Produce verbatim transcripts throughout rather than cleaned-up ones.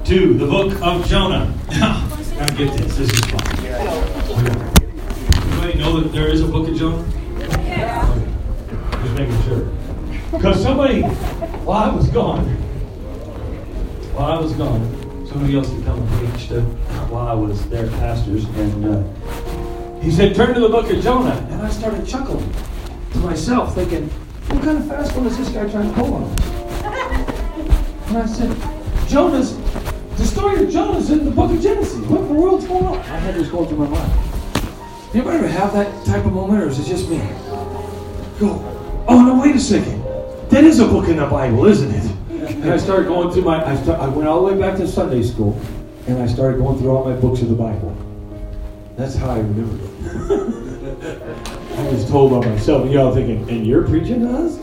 to the book of Jonah. Now, gotta get this. This is fun. Anybody know that there is a book of Jonah? Yeah. Okay. Just making sure. Because somebody, while I was gone, while I was gone, somebody else had come and preached uh, while I was there at Pastor's, and uh, he said, turn to the book of Jonah. And I started chuckling to myself, thinking, what kind of fast one is this guy trying to pull on us? And I said, Jonah's, the story of Jonah's in the book of Genesis. What in the world's going on? I had this going through my mind. Anybody ever have that type of moment, or is it just me? Go, oh no, wait a second. That is a book in the Bible, isn't it? And I started going through my, I, start, I went all the way back to Sunday school, and I started going through all my books of the Bible. That's how I remember it. I was told by myself, and y'all thinking, and you're preaching to us?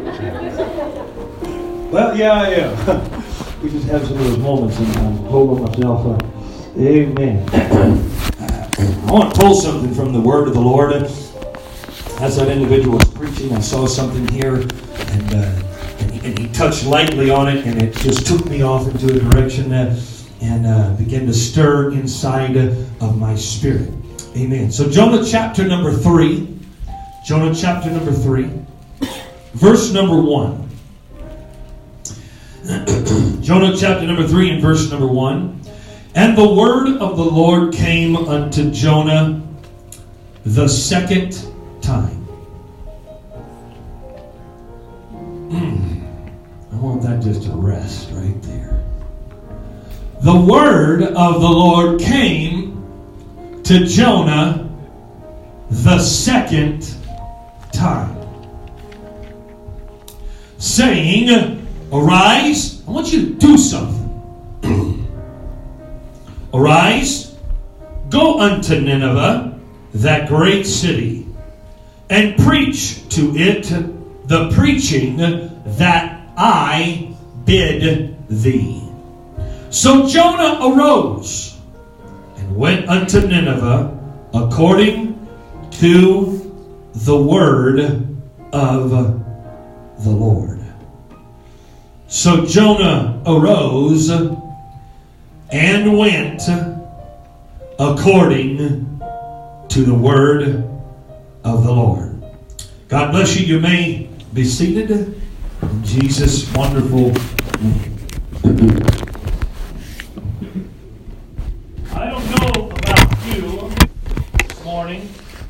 Well, yeah, I am. We just have some of those moments sometimes. Hold myself up. Amen. I want to pull something from the word of the Lord. As that individual was preaching, I saw something here, and, uh, and, he, and he touched lightly on it, and it just took me off into a direction that, and uh, began to stir inside of my spirit. Amen. So Jonah chapter number three. Jonah chapter number three. Verse number one. Jonah chapter number three and verse number one. And the word of the Lord came unto Jonah the second time. Mm, I want that just to rest right there. The word of the Lord came to Jonah the second time, saying, arise. I want you to do something. Arise, go unto Nineveh, that great city, and preach to it the preaching that I bid thee. So Jonah arose and went unto Nineveh according to the word of the Lord. So Jonah arose and went according to the word of the Lord. God bless you. You may be seated in Jesus' wonderful name. I don't know about you this morning,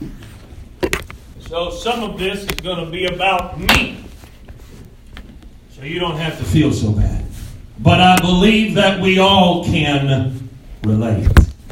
so some of this is going to be about me. So you don't have to feel so bad. But I believe that we all can relate.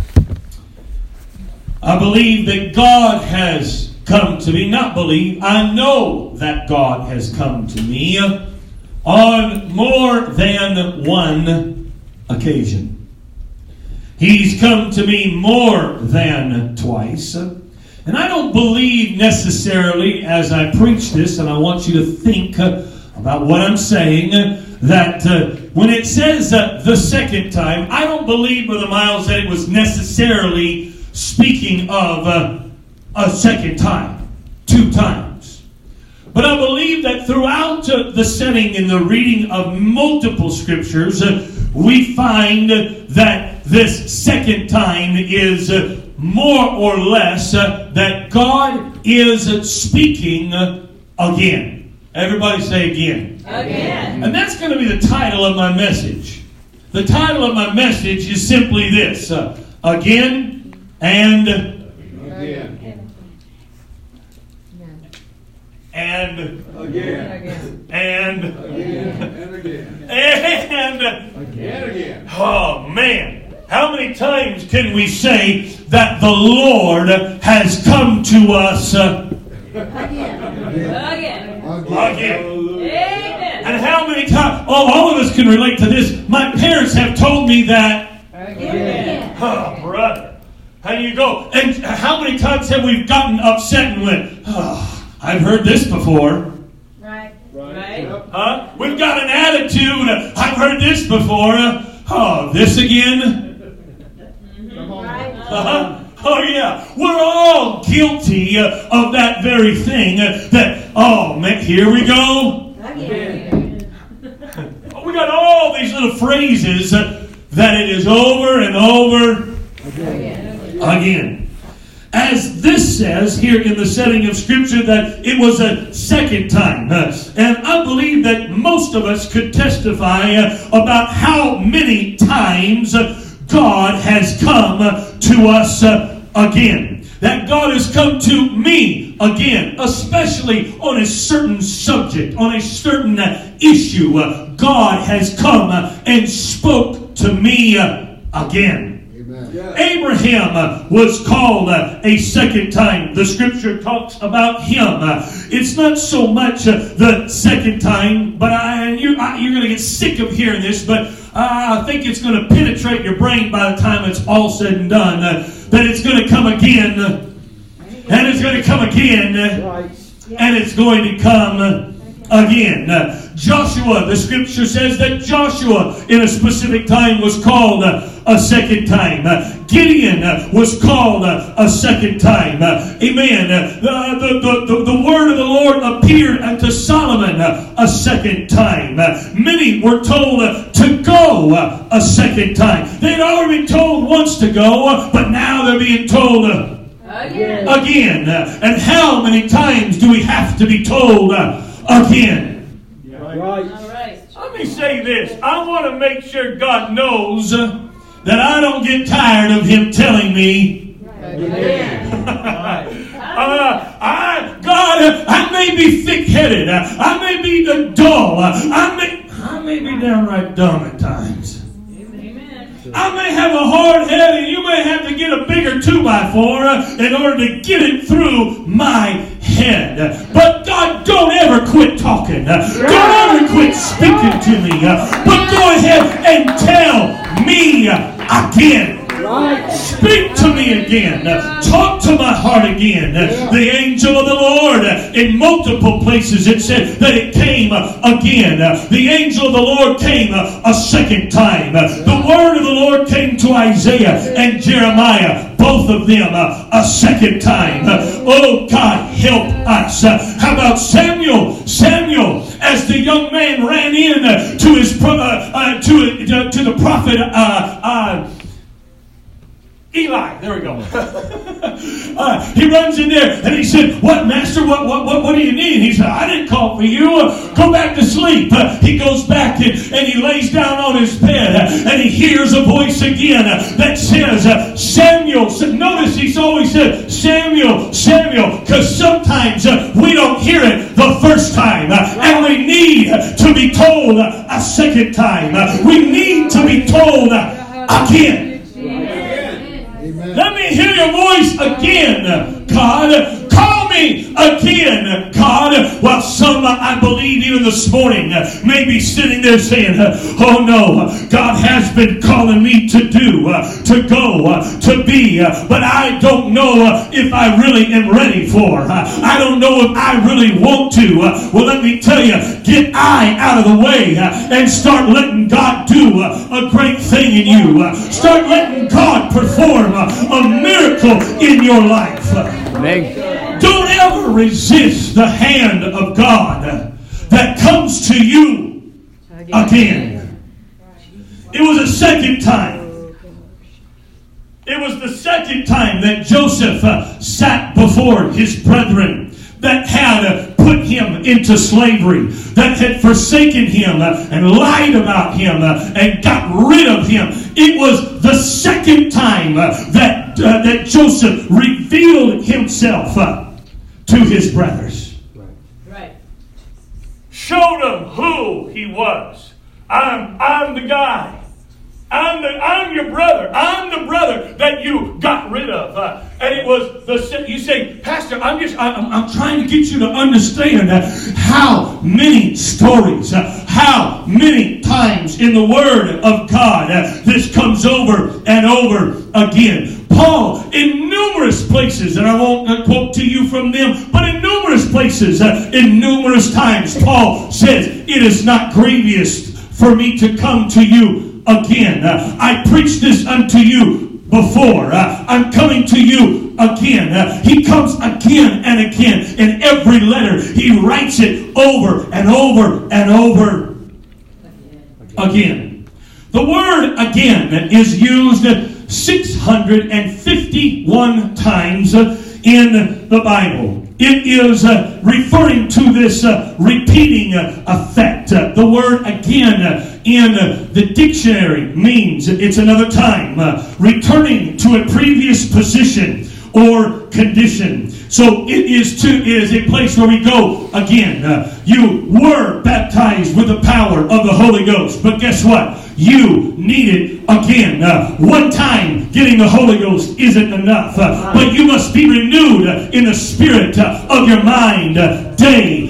I believe that God has come to me. Not believe, I know that God has come to me on more than one occasion. He's come to me more than twice. And I don't believe necessarily, as I preach this, and I want you to think about what I'm saying, that uh, when it says uh, the second time, I don't believe, Brother Miles, that it was necessarily speaking of uh, a second time, two times. But I believe that throughout uh, the setting in the reading of multiple scriptures, uh, we find that this second time is uh, more or less uh, that God is speaking uh, again. Everybody say again. Again. And that's going to be the title of my message. The title of my message is simply this. Uh, again and Again. and Again. and Again. And again. and And again. oh man, how many times can we say that the Lord has come to us uh, Again. Again. again? Amen. And how many times, oh, all of us can relate to this. My parents have told me that. Again. Oh, brother. How do you go? And how many times have we gotten upset and went, oh, I've heard this before. Right. Right. Yep. Huh? We've got an attitude. I've heard this before. Oh, this again? Come on. Right. Uh-huh. Oh, yeah. We're all guilty uh, of that very thing. Uh, that, oh, man, here we go. Again. We got all these little phrases uh, that it is over and over again. As this says here in the setting of Scripture, that it was a second time. Uh, and I believe that most of us could testify uh, about how many times uh, God has come uh, to us uh, again. That God has come to me again, especially on a certain subject, on a certain uh, issue. Uh, God has come uh, and spoke to me uh, again. Abraham uh, was called uh, a second time. The Scripture talks about him. Uh, it's not so much uh, the second time, but I, you're, I, you're going to get sick of hearing this, but uh, I think it's going to penetrate your brain by the time it's all said and done. Uh, that it's going to come again, uh, and it's going to come again, uh, and it's going to come uh, again. Uh, Joshua, the Scripture says that Joshua in a specific time was called uh, a second time. Uh, Gideon uh, was called uh, a second time. Uh, amen. Uh, the, the, the, the word of the Lord appeared unto Solomon uh, a second time. Uh, many were told uh, to go uh, a second time. They'd already been told once to go, uh, but now they're being told uh, again. again. Uh, and how many times do we have to be told uh, again? Right. All right. Let me say this. I want to make sure God knows uh, that I don't get tired of Him telling me. Again. uh, I, God, uh, I may be thick-headed. Uh, I may be uh, dull. Uh, I may, I may be downright dumb at times. I may have a hard head, and you may have to get a bigger two by four uh, in order to get it through my head. But God, don't ever quit talking. Uh, don't ever quit speaking to me. Uh, but go ahead and tell me uh, again. Speak to me again. Uh, talk to my heart again. Uh, the angel of the Lord, uh, in multiple places it said that it came uh, again. Uh, the angel of the Lord came uh, a second time. Uh, the word of the Lord came to Isaiah and Jeremiah, both of them uh, a second time. Uh, oh God, help us. Uh, how about Samuel? Samuel, as the young man ran in uh, to his pro- uh, uh, to, uh, to the prophet uh, uh, Eli, there we go. uh, he runs in there and he said, "What, Master? What, what, what, what do you need?" He said, "I didn't call for you. Uh, go back to sleep." Uh, he goes back and, and he lays down on his bed uh, and he hears a voice again uh, that says, uh, "Samuel." So notice he's always said, "Samuel, Samuel," because sometimes uh, we don't hear it the first time, uh, and we need to be told uh, a second time. Uh, we need to be told uh, again. Let me hear your voice again, God. Call me again, God. Well, some, I believe, even this morning, may be sitting there saying, "Oh no, God has been calling me to do, to go, to be, but I don't know if I really am ready for. I don't know if I really want to." Well, let me tell you, get I out of the way and start letting God do a great thing in you. Start letting God perform a miracle in your life. Amen. Don't ever resist the hand of God that comes to you again. It was a second time. It was the second time that Joseph uh, sat before his brethren that had uh, put him into slavery, that had forsaken him uh, and lied about him uh, and got rid of him. It was the second time uh, that uh, that Joseph revealed himself uh, to his brothers. Right. Showed them who he was. I'm I'm the guy. I'm the I'm your brother. I'm the brother that you got rid of. Uh, and it was the you say, "Pastor, I'm just I'm, I'm trying to get you to understand uh, how many stories, uh, how many times in the Word of God uh, this comes over and over again." Paul, in numerous places, and I won't uh, quote to you from them, but in numerous places, uh, in numerous times, Paul says, "It is not grievous for me to come to you again. Uh, I preached this unto you before. Uh, I'm coming to you again." Uh, he comes again and again. In every letter, he writes it over and over and over again. The word again is used six hundred fifty-one times in the Bible. It is uh, referring to this uh, repeating uh, effect. Uh, the word again uh, in uh, the dictionary means it's another time, uh, returning to a previous position or condition. So it is to it is a place where we go again. Uh, you were baptized with the power of the Holy Ghost, but guess what? You need it again. Uh, one time getting the Holy Ghost isn't enough, uh, but you must be renewed uh, in the spirit uh, of your mind uh, day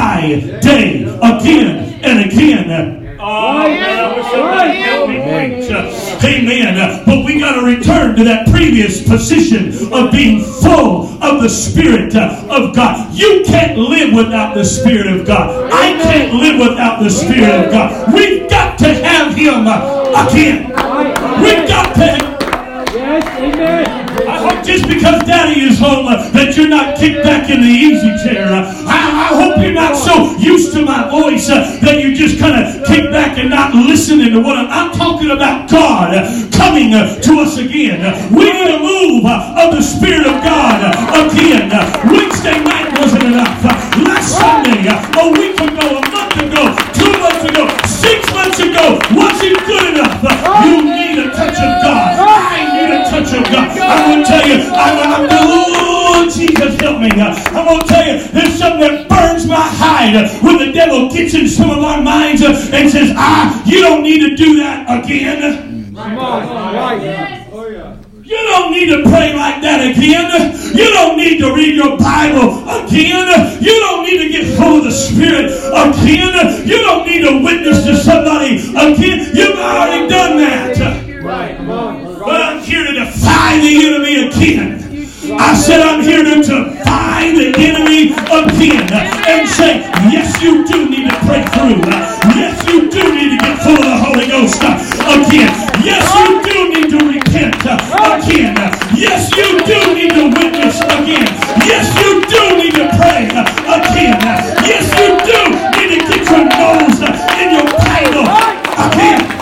by day, again and again. Uh, Oh, man, I wish somebody helped me preach. Uh, amen. Uh, but we got to return to that previous position of being full of the Spirit uh, of God. You can't live without the Spirit of God. I can't live without the Spirit of God. We've got to have Him uh, again. We've got to. Yes, amen. I hope just because Daddy is home uh, that you're not kicked back in the easy chair. Uh, I, I hope you're not so used to my voice uh, that you just kind of kick back and not listening to what I'm, I'm talking about. God uh, coming uh, to us again. Uh, we need a move uh, of the Spirit of God uh, again. Uh, Wednesday night wasn't enough. Uh, last Sunday, uh, a week ago, a month ago, two months ago, six months ago, wasn't good enough. Uh, you need a touch of God. I need a touch of God. I'm going to tell you, I'm, I'm, oh, Jesus, help me. I'm going to tell you, there's something that burns my hide when the devil gets in some of our minds and says, ah, you don't need to do that again. Come on, right. Oh, yeah. You don't need to pray like that again. You don't need to read your Bible again. You don't need to get full of the Spirit again. You don't need to witness to somebody again. You've already done that. Right. Come on. But I'm here to defy the enemy again. I said I'm here to defy the enemy again and say, yes, you do need to pray through. Yes, you do need to get full of the Holy Ghost again. Yes, you do need to repent again. Yes, you do need to witness again. Yes, you do need to pray again. Yes, you do need to get your nose in your Bible again.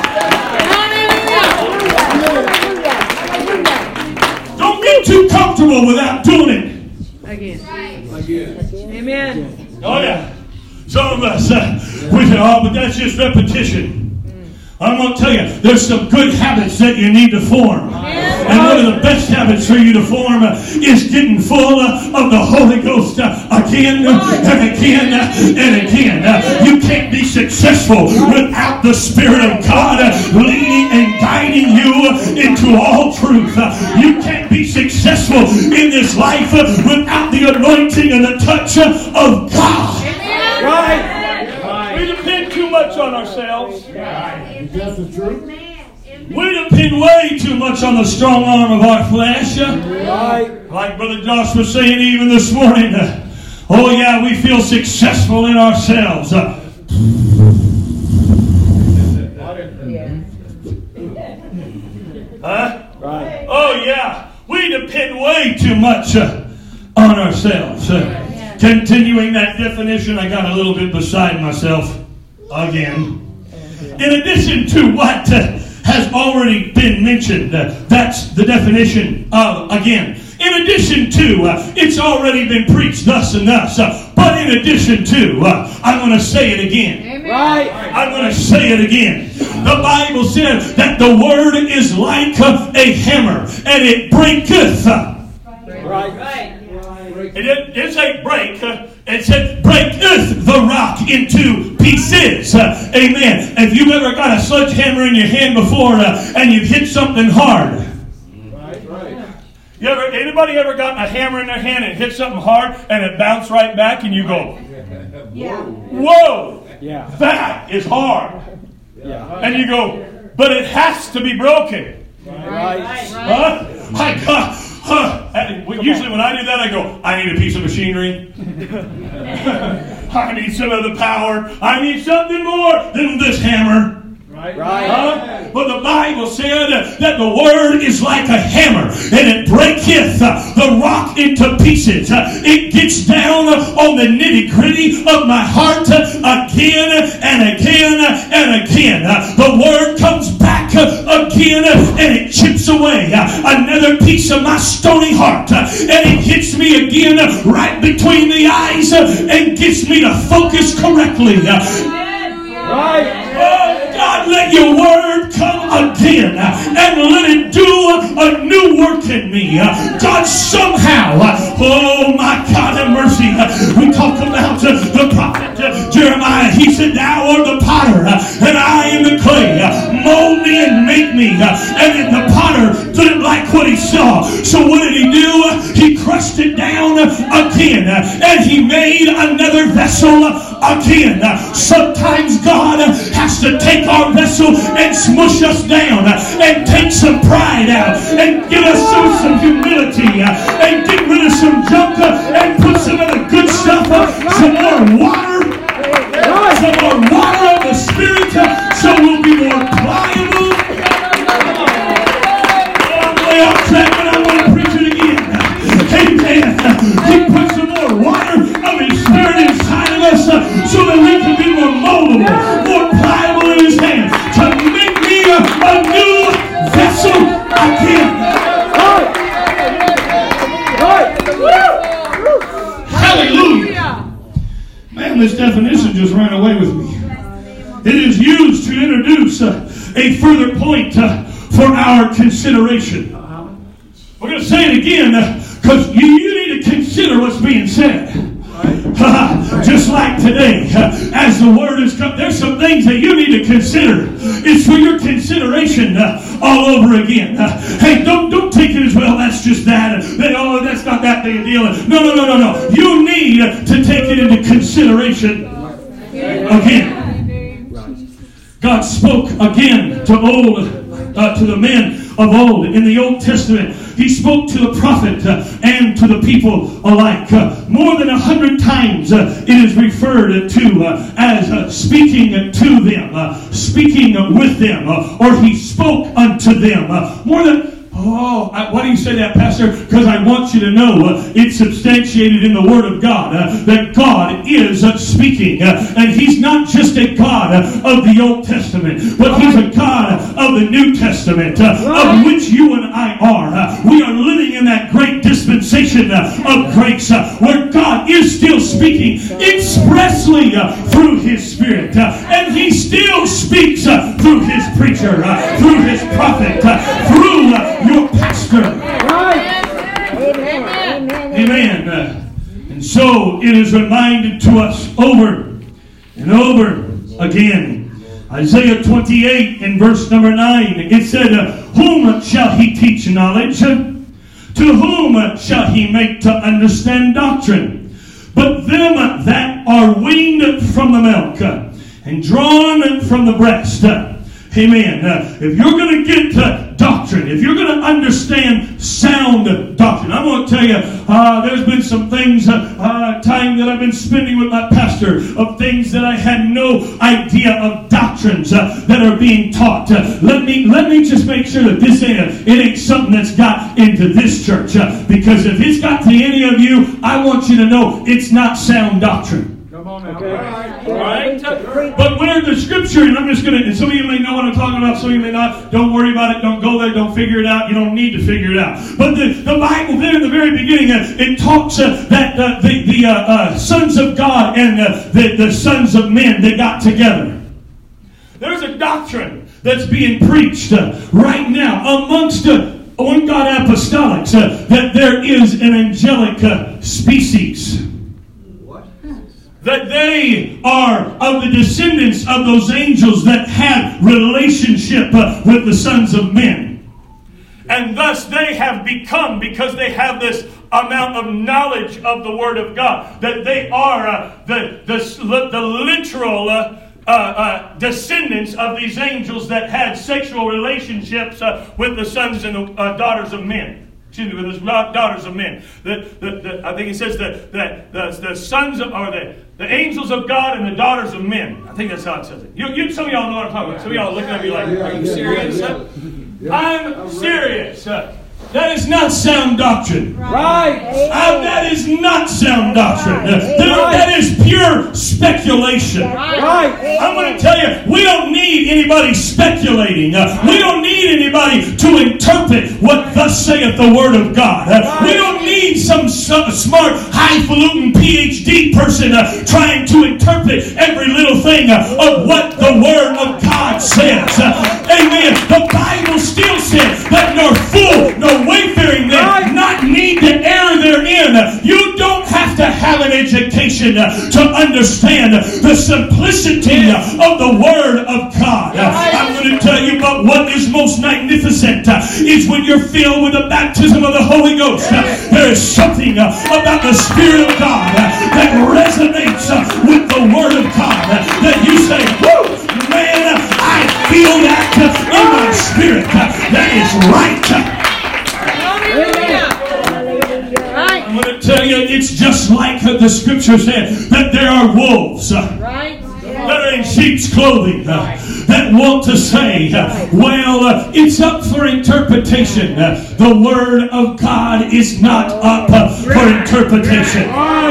Too comfortable without doing it Again. Again. Amen. Oh yeah. Some of us uh, we say, oh, but that's just repetition. I'm going to tell you, there's some good habits that you need to form. And one of the best habits for you to form uh, is getting full uh, of the Holy Ghost uh, again uh, and again uh, and again. Uh, you can't be successful without the Spirit of God uh, leading and guiding you uh, into all truth. Uh, you can't be successful in this life uh, without the anointing and the touch uh, of God. Right. We depend too much on ourselves. Is that the truth? We depend way too much on the strong arm of our flesh. Right. Like Brother Josh was saying even this morning. Uh, oh yeah, we feel successful in ourselves. Uh, huh? Right. Oh yeah, we depend way too much uh, on ourselves. Uh, continuing that definition, I got a little bit beside myself again. In addition to what uh, has already been mentioned, uh, that's the definition of again. In addition to, uh, it's already been preached thus and thus. Uh, but in addition to, uh, I'm going to say it again. Right. I'm going to say it again. The Bible says that the word is like uh, a hammer, and it breaketh. Uh, Right. Right. It didn't, didn't say break. Uh, it said breaketh the rock into pieces. Uh, amen. If you've ever got a sledgehammer in your hand before uh, and you've hit something hard. Right. Right. You ever, anybody ever gotten a hammer in their hand and hit something hard and it bounced right back and you go, Yeah. whoa, Yeah. that is hard. Yeah. And you go, but it has to be broken. Right. Huh? I got, huh. And usually when I do that, I go, I need a piece of machinery. I need some of the power. I need something more than this hammer. Right. Right. Huh? But the Bible said that the word is like a hammer, and it breaketh the rock into pieces. It gets down on the nitty-gritty of my heart again and again and again. The word comes back back again and it chips away another piece of my stony heart, and it hits me again right between the eyes and gets me to focus correctly. Right. Oh, God, let your word come again and let it do a new work in me. God, somehow, oh my God, have mercy. We talk about the prophet Jeremiah. He said, thou art the potter and I am the clay. Mold me and make me. And then the potter didn't like what he saw. So what did he do? He crushed it down again and he made another vessel again. Sometimes God has to take our vessel and smush us down and take some pride out and get us some, some humility and get rid of some junk and put some of the good stuff, some more water, some more water of the Spirit, so we'll be more pliable. Oh, I'm way off track, but I want to preach it again. Amen. He put some more water of His Spirit inside of us so that we can be more moldable, more pliable in His hand, to make me a, a new vessel again. Hallelujah. Man, this definition just ran away with me. It is used to introduce uh, a further point uh, for our consideration. We're going to say it again because uh, you, you need to consider what's being said. Uh, just like today, uh, as the word has come, there's some things that you need to consider. It's for your consideration uh, all over again. Uh, hey, don't don't take it as well. That's just that. Uh, that oh, that's not that big a deal. No, no, no, no, no. You need uh, to take it into consideration again. God spoke again to old, uh, to the men of old in the Old Testament. He spoke to the prophet uh, and to the people alike. Uh, more than a hundred times uh, it is referred to uh, as uh, speaking to them, uh, speaking with them, uh, or he spoke unto them. Uh, more than Oh, I, why do you say that, Pastor? Because I want you to know uh, it's substantiated in the Word of God uh, that God is uh, speaking. Uh, and He's not just a God uh, of the Old Testament, but He's a God of the New Testament, uh, of which you and I are. Uh, we are living in that great dispensation uh, of grace uh, where God is still speaking expressly uh, through His Spirit. Uh, and He still speaks uh, through His preacher, uh, through His prophet, uh, through uh, your pastor. Amen. Amen. Uh, and so it is reminded to us over and over again. Isaiah twenty-eight in verse number nine. It said, uh, whom shall He teach knowledge? To whom shall He make to understand doctrine? But them that are weaned from the milk uh, and drawn from the breast. Uh, Amen. Uh, if you're going to get uh, doctrine, if you're going to understand sound doctrine, I'm going to tell you, uh, there's been some things, uh, uh, time that I've been spending with my pastor, of things that I had no idea of doctrines uh, that are being taught. Uh, let me let me just make sure that this ain't a, it ain't something that's got into this church, uh, because if it's got to any of you, I want you to know it's not sound doctrine. Come on now. Okay. Right? But where the scripture, and I'm just going to, and some of you may know what I'm talking about, some of you may not. Don't worry about it. Don't go there. Don't figure it out. You don't need to figure it out. But the, the Bible there in the very beginning, uh, it talks uh, that uh, the, the uh, uh, sons of God and uh, the, the sons of men, they got together. There's a doctrine that's being preached uh, right now amongst uh, on God apostolics uh, that there is an angelic uh, species. That they are of the descendants of those angels that had relationship uh, with the sons of men. And thus they have become, because they have this amount of knowledge of the Word of God, that they are uh, the, the, the literal uh, uh, uh, descendants of these angels that had sexual relationships uh, with the sons and the uh, daughters of men. Excuse me, with the daughters of men. The, the, the, I think it says that the, the, the sons of, or the, the angels of God and the daughters of men. I think that's how it says it. You, you, some of y'all know what I'm talking about. Some of y'all are looking at me like, are you serious? I'm serious. That is not sound doctrine. Right. Uh, that is not sound doctrine. Uh, that, that is pure speculation. Right. I'm going to tell you, we don't need anybody speculating. Uh, we don't need anybody to interpret what thus saith the Word of God. Uh, we don't need some, some smart, highfalutin P H D person uh, trying to interpret every little thing uh, of what the Word of God says. Uh, amen. The Bible still says that nor fool, nor wayfaring men not need to err therein. You don't have to have an education uh, to understand the simplicity uh, of the Word of God. Uh, I'm going to tell you about what is most magnificent uh, is when you're filled with the baptism of the Holy Ghost. Uh, there is something uh, about the Spirit of God uh, that resonates uh, with the Word of God uh, that you say, whoo, man, I feel that uh, in my spirit. Uh, that is right. I'm going to tell you, it's just like the Scripture said, that there are wolves uh, that are in sheep's clothing uh, that want to say, uh, well, uh, it's up for interpretation. Uh, the Word of God is not up uh, for interpretation.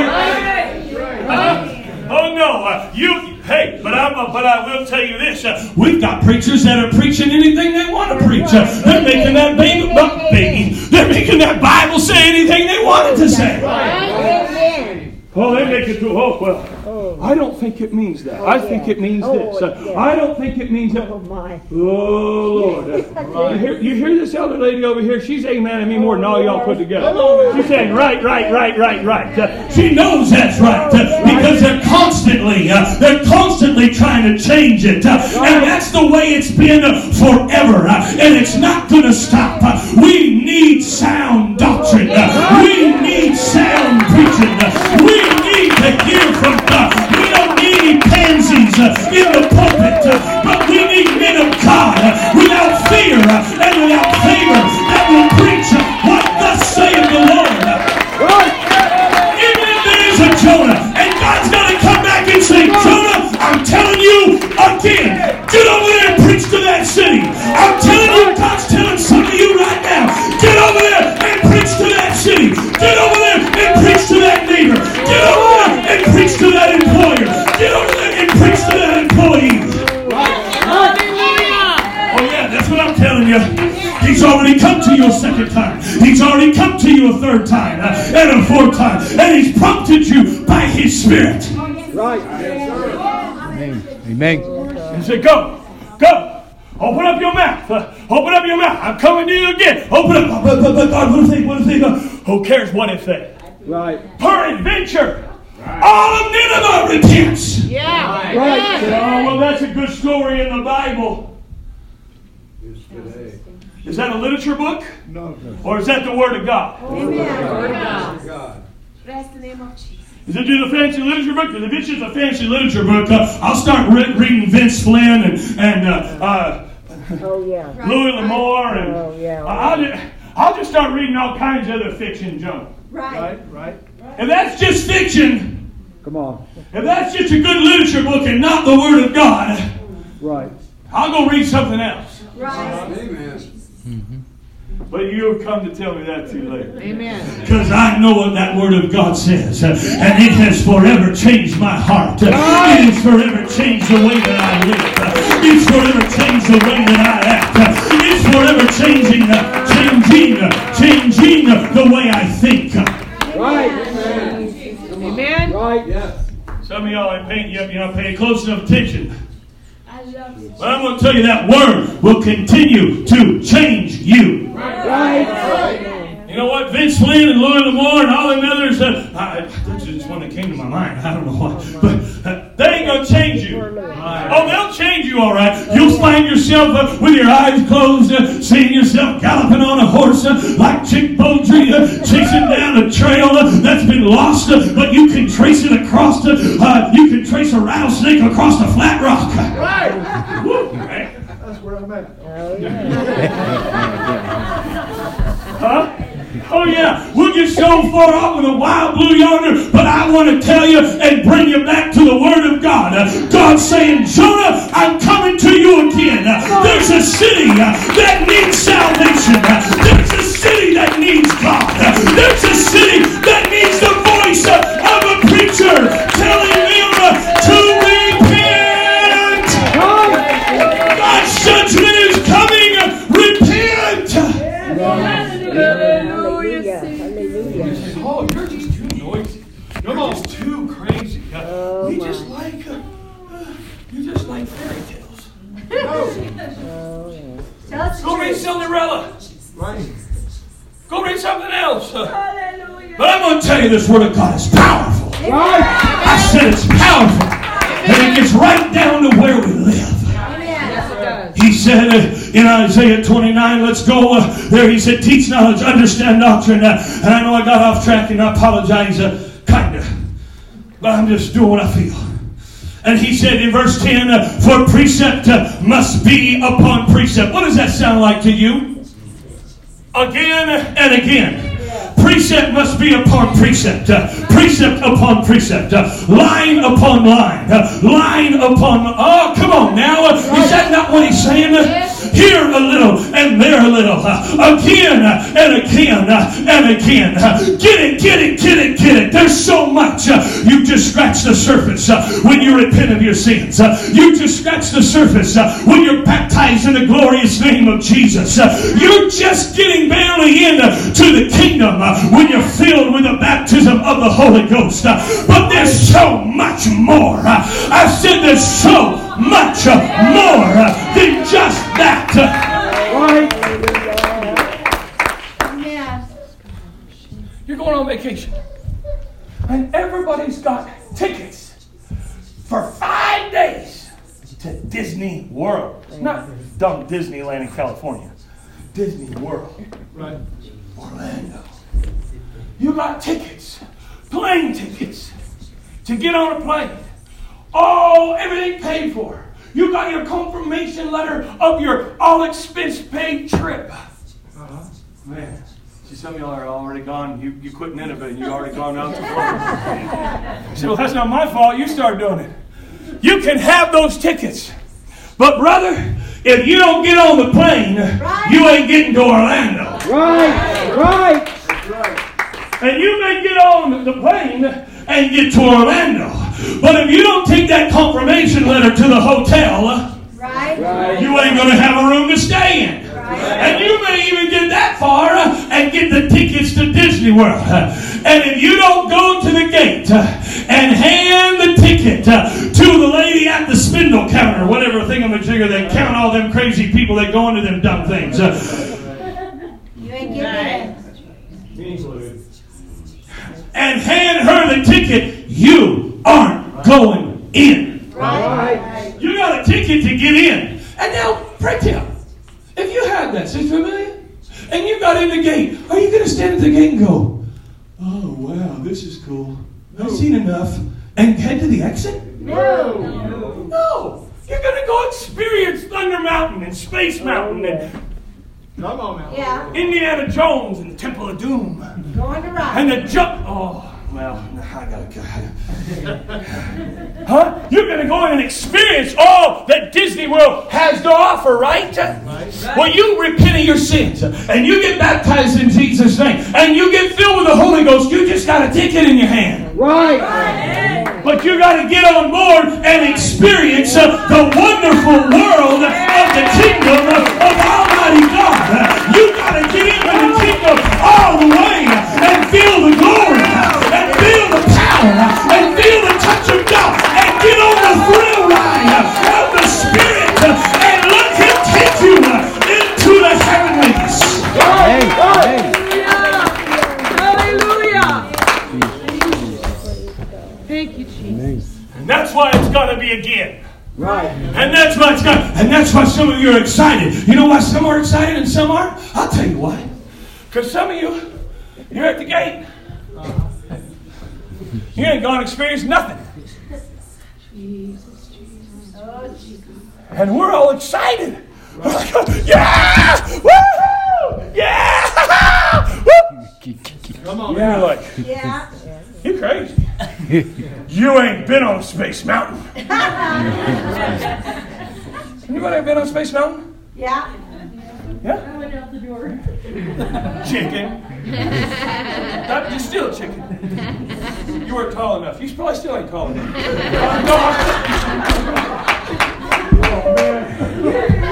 Uh, oh no, uh, you... Hey, but, I'm, uh, but I will tell you this. Uh, we've got preachers that are preaching anything they want to preach. Uh, they're making that baby, uh, baby, they're making that Bible say anything they want it to say. Oh, they make it do. Oh, well, I don't think it means that. I think it means this. Uh, I don't think it means that. Oh, Lord. Uh, you, hear, you hear this elder lady over here? She's amen me more than all y'all put together. She's saying, right, right, right, right, right. Uh, she knows that's right uh, because they're constantly, uh, they're constantly trying to change it. Uh, and that's the way it's been uh, forever. Uh, and it's not going to stop. Uh, we need sound doctrine. Uh, we need sound preaching. Uh, we need to hear from God. We don't need any pansies uh, in the pulpit, uh, but we need men of God uh, without fear uh, and without favor that will preach uh, what thus saith the Lord. Even if there is a Jonah, and God's going to come back and say, Jonah, I'm telling you again, get over there and preach to that city. I'm telling you, God's telling some of you right now, get over there and preach to that city. Get over there and preach to that neighbor. Get over there and preach to that employer. Get over there and preach to that employee. Oh yeah, that's what I'm telling you. He's already come to you a second time. He's already come to you a third time uh, and a fourth time. And he's prompted you by his Spirit. Right. Amen. Amen. He said, go, go. Open up your mouth. Uh, open up your mouth. I'm coming to you again. Open up. But, but, but God, what if they, what if they, uh, who cares what if they? Right. Peradventure, all of Nineveh repents. Yeah. Right. Oh, well, that's a good story in the Bible. Is that a literature book? No. Or is that the Word of God? Amen. Bless the name of Jesus. Is it just a fancy literature book? Because if it's just a fancy literature book, uh, I'll start re- reading Vince Flynn and, and uh, uh, Oh, yeah. Louis L'Amour. And Oh, yeah. I'll, just, I'll just start reading all kinds of other fiction junk. Right. Right. If that's just fiction, Come on. if that's just a good literature book and not the Word of God, Right. I'll go read something else. Right. Mm-hmm. But you've come to tell me that too late. Amen. Because I know what that Word of God says. uh, And it has forever changed my heart. Uh, It has forever changed the way that I live. Uh, It's forever changed the way that I act. Uh, It's forever changing, uh, changing, uh, changing uh, the way I think. Uh, Right. Amen. Right. Yes. Some of y'all ain't paying, you're not paying close enough attention. I love you. But I'm going to tell you that Word will continue to change you. Right. You know what? Vince Flynn and Louis L'Amour and all them others, uh, I, that's just one that came to my mind. I don't know why. But uh, they ain't going to change you. Oh, they'll change you all right. You'll find yourself uh, with your eyes closed, uh, seeing yourself galloping on a horse uh, like Chick Beaudry, uh, chasing down a trail uh, that's been lost, uh, but you can trace it across, uh, uh, you can trace a rattlesnake across a flat rock. Right. Woo, man. That's where I'm at. Oh, yeah. Huh? Oh yeah, we'll get so far off with a wild blue yonder, but I want to tell you and bring you back to the Word of God. Uh, God's saying, Jonah, I'm coming to you again. Uh, there's a city uh, that needs salvation. Uh, there's a city read Cinderella. Right. Go read something else. Hallelujah. But I'm going to tell you this Word of God is powerful. Right. I said it's powerful. And it gets right down to where we live. Yes, it does. He said uh, in Isaiah twenty-nine, let's go uh, there. He said, teach knowledge, understand doctrine. Uh, and I know I got off track and I apologize, uh, kind of. But I'm just doing what I feel. And he said in verse ten, uh, for precept uh, must be upon precept. What does that sound like to you? Again and again. Precept must be upon precept. Uh, precept upon precept. Uh, line upon line. Uh, line upon... Oh, come on now. Uh, is that not what he's saying? Uh, here a little and there a little. Uh, again uh, and again uh, and again. Uh, get it, get it, get it, get it. There's so much. Uh, you just scratch the surface uh, when you repent of your sins. Uh, you just scratch the surface uh, when you're baptized in the glorious name of Jesus. Uh, you're just getting barely in uh, to the kingdom uh, when you're filled with the baptism of the Holy Ghost. Uh, but there's so much more. Uh, I said there's so much uh, more uh, than just that. Right. Amen. You're going on vacation. And everybody's got tickets for five days to Disney World. Not dumb Disneyland in California. Disney World. Right. Orlando. You got tickets, plane tickets, to get on a plane. Oh, everything paid for. You got your confirmation letter of your all-expense-paid trip. Uh-huh. Man, see, some of y'all are already gone. You, you quit Nineveh and you already gone out to Florida. You say, well, that's not my fault. You start doing it. You can have those tickets. But, brother, if you don't get on the plane, Right. you ain't getting to Orlando. Right. Right. And you may get on the plane and get to Orlando. But if you don't take that confirmation letter to the hotel, Right. Right. you ain't going to have a room to stay in. And you may even get that far uh, and get the tickets to Disney World. Uh, and if you don't go to the gate uh, and hand the ticket uh, to the lady at the spindle counter, whatever thingamajigger, they count all them crazy people that go into them dumb things. Uh, You ain't getting it. and hand her the ticket, you aren't going in. Right. You got a ticket to get in. And now, pray tell, if you had that, Sister Amelia, and you got in the gate, are you going to stand at the gate and go, oh, wow, this is cool. I've seen enough. And head to the exit? No. No. You're going to go experience Thunder Mountain and Space Mountain and Come on now. Yeah. Indiana Jones and the Temple of Doom. Going to rock. And the jump. Oh, well, I gotta go. Huh? You're gonna go in and experience all that Disney World has to offer, right? right? Well, you repent of your sins and you get baptized in Jesus' name and you get filled with the Holy Ghost. You just got a ticket in your hand. Right. But you got to get on board and experience uh, the wonderful world of the kingdom of Almighty God. You got to get into the kingdom all the way and feel the glory and feel the power and feel the touch of God and get on the thrill ride of the Spirit and let Him take you into the heavenlies. Right. Hallelujah. Thank you, Jesus. And that's why it's got to be again. Right. And that's why it's got, and that's why some of you are excited. You know why some are excited and some aren't? I'll tell you why. Because some of you, you're at the gate. You ain't gonna experience nothing. And we're all excited. We're like, yeah! Woo-hoo! Yeah! Woo! Come on. You're like, Yeah. you crazy. You ain't been on Space Mountain. Anybody ever been on Space Mountain? Yeah. Yeah? I went out the door. Chicken. That, you're still a chicken. You weren't tall enough. You probably still ain't tall enough. Uh, no, oh, man.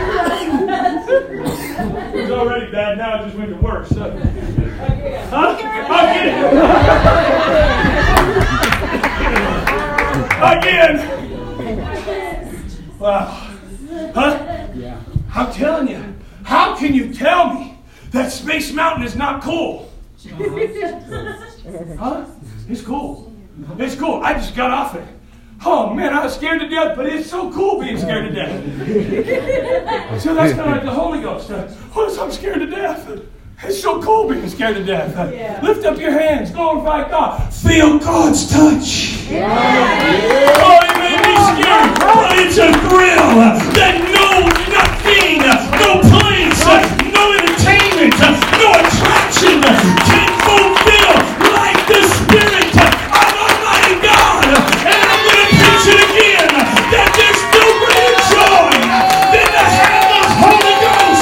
It was already bad. Now it just went to worse. So. Huh? Again. Again. Wow. Huh? Yeah. I'm telling you. How can you tell me that Space Mountain is not cool? Huh? It's cool. It's cool. I just got off it. Oh man, I was scared to death, but it's so cool being scared to death. So that's kind of like the Holy Ghost. Uh, what is I'm scared to death? It's so cool being scared to death. Uh, Yeah. Lift up your hands, glorify God. Feel God's touch. Yeah. Oh, it may be scary, but it's a thrill that no nothing, no place, no entertainment, no attraction can fulfill like the Spirit of Almighty God. And I'm going to preach it again, that there's no greater joy than to have the Holy Ghost.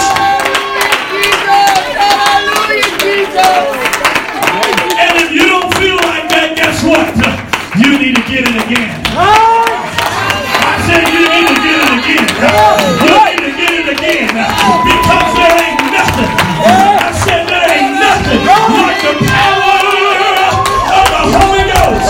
And if you don't feel like that, guess what? You need to get it again. I said you need to get it again. You need to get it again. Because there ain't nothing. I said there ain't nothing like the power of the Holy Ghost.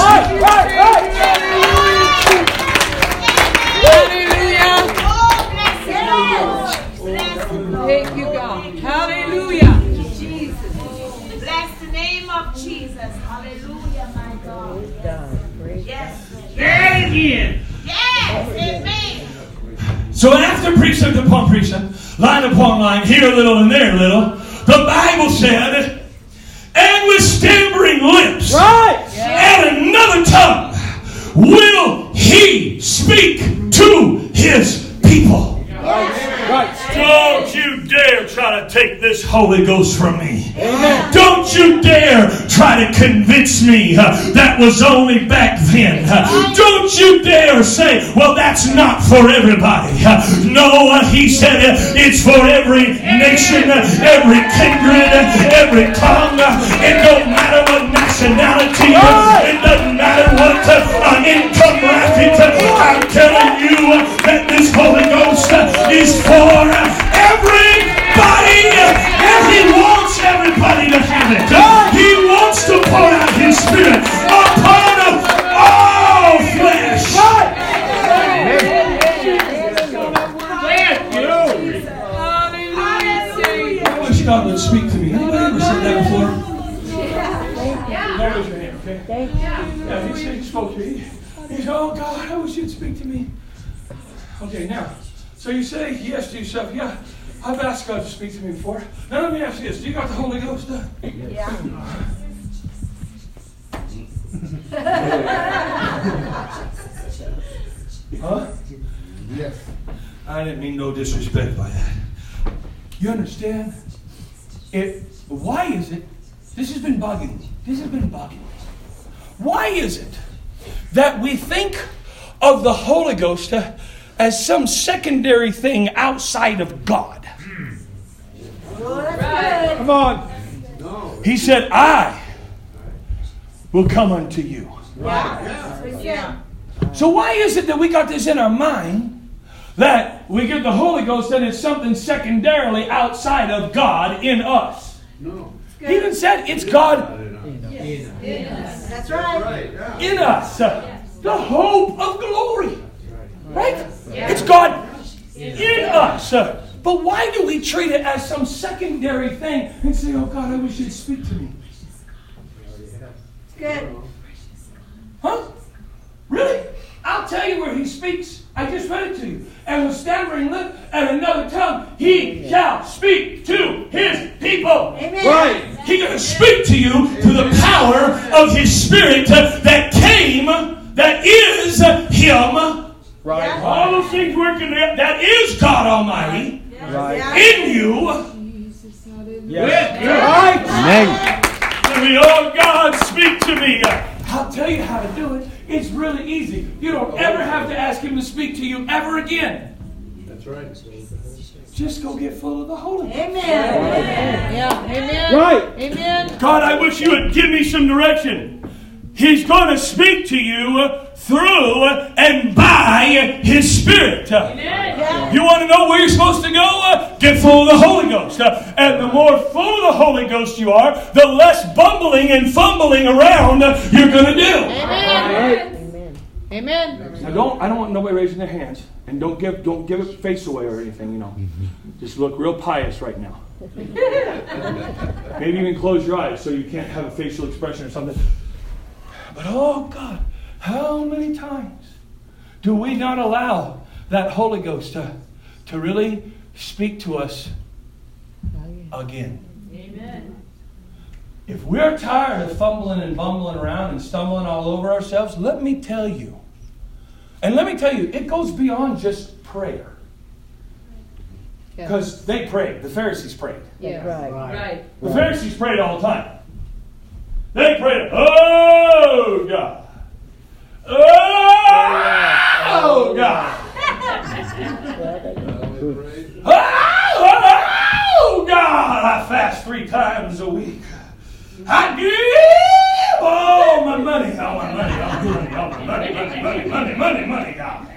Thank you, God. Hallelujah. Jesus. Bless the name of Jesus. Hallelujah, my God. Yes. Say it again. Yes. Amen. So after precept upon precept, line upon line, here a little and there a little, the Bible said, and with stammering lips and another tongue will he speak to his people. Don't you dare try to take this Holy Ghost from me. Amen. Don't you dare try to convince me uh, that was only back then. Uh, don't you dare say, well, that's not for everybody. Uh, no, uh, he said uh, it's for every nation, uh, every kindred, uh, every tongue. Uh, it don't matter what nationality, uh, it doesn't matter what uh, income bracket. Uh, I'm telling you uh, that this Holy Ghost uh, is for uh, everybody, and he wants everybody to have it. He wants to pour out his Spirit upon all flesh. I wish God would speak to me. Anybody ever said that before? Raise your hand, okay? Yeah, he said he spoke to me. He said, oh God, I wish you'd speak to me. Okay, now, so you say yes to yourself, yeah, I've asked God to speak to me before. Now let me ask you this, do you got the Holy Ghost? Uh? Yeah. Huh? Yes. I didn't mean no disrespect by that. You understand? It. Why is it, this has been bugging me, this has been bugging me. Why is it that we think of the Holy Ghost uh, as some secondary thing outside of God? Well, that's good. Come on. He said, I will come unto you. Yeah. So why is it that we got this in our mind that we get the Holy Ghost and it's something secondarily outside of God in us? No. He even said it's God That's right. in us. The hope of glory. Right? It's God in us. But why do we treat it as some secondary thing and say, oh God, I wish you'd speak to me? Good. Huh? Really? I'll tell you where he speaks. I just read it to you. And with stammering lip and another tongue, he shall speak to his people. Amen. Right. He's going to speak to you through the power of his Spirit uh, that came, that is uh, him. Right. All those things working together, that is God Almighty Right. in you. Yes. Right. Amen. To me, oh God, speak to me. I'll tell you how to do it. It's really easy. You don't ever have to ask him to speak to you ever again. That's right. Just go get full of the Holy Ghost. Amen. Yeah. Amen. Right. Amen. God, I wish you would give me some direction. He's going to speak to you through and by his Spirit. Yeah. You want to know where you're supposed to go? Get full of the Holy Ghost. And the more full of the Holy Ghost you are, the less bumbling and fumbling around you're going to do. Amen. Amen. Now don't, I don't want nobody raising their hands. And don't give don't give it face away or anything, you know. Just look real pious right now. Maybe even close your eyes so you can't have a facial expression or something. But oh God, how many times do we not allow that Holy Ghost to, to really speak to us again? Amen. If we're tired of fumbling and bumbling around and stumbling all over ourselves, let me tell you, and let me tell you, it goes beyond just prayer. Because they prayed. The Pharisees prayed. Yeah. Right. Right. The Pharisees prayed all the time. They prayed, oh God. Oh God. Oh God. I fast three times a week. I give all my money, all my money, all my money, all my money, money, money, money, money, money, God.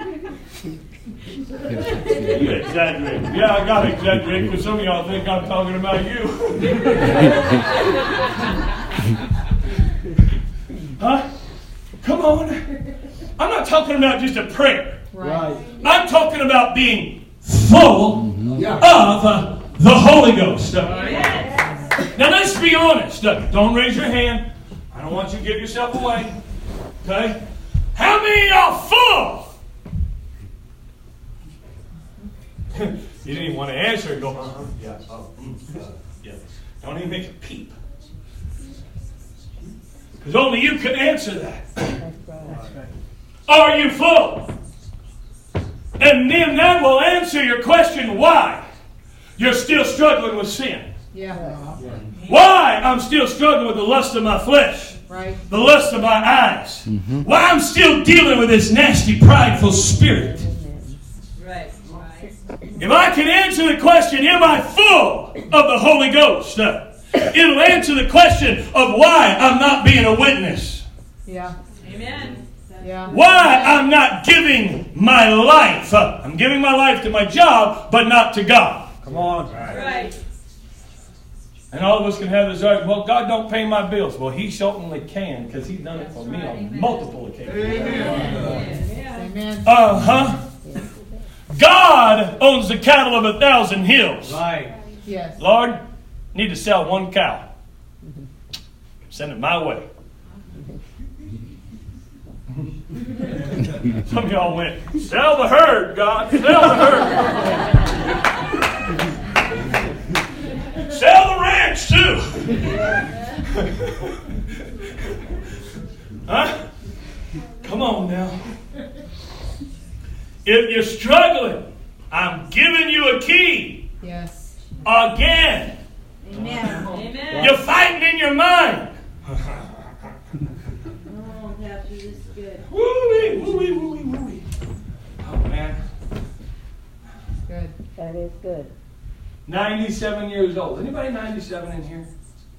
You exaggerate. Yeah, I got to exaggerate because some of y'all think I'm talking about you. Huh? Come on. I'm not talking about just a prayer. Right. I'm talking about being full Yeah. of uh, the Holy Ghost. Uh, Now let's be honest. Uh, don't raise your hand. I don't want you to give yourself away. Okay? How many are full? You didn't even want to answer and go, uh-huh, yeah, oh, mm, uh, yeah. Don't even make a peep. Because only you can answer that. Are you full? And then that will answer your question why you're still struggling with sin. Yeah. Why I'm still struggling with the lust of my flesh. Right. The lust of my eyes. Mm-hmm. Why I'm still dealing with this nasty, prideful spirit. Right. If I can answer the question, am I full of the Holy Ghost? Uh, it'll answer the question of why I'm not being a witness. Yeah. Amen. Yeah. Why I'm not giving my life. Uh, I'm giving my life to my job, but not to God. Come on. Right. And all of us can have this argument, well, God don't pay my bills. Well, He certainly can, because He's done it for me on multiple occasions. Amen. Uh-huh. God owns the cattle of a thousand hills. Right. Yes. Lord, need to sell one cow. Send it my way. Some of y'all went, sell the herd, God. Sell the herd. Sell the ranch, too. Huh? Come on now. If you're struggling, I'm giving you a key. Yes. Again. Amen. Amen. You're fighting in your mind. Oh, Pastor, this is good. Woo-wee, woo-wee, woo-wee, woo-wee. Oh, man. Good. That is good. ninety-seven years old. Anybody ninety-seven in here?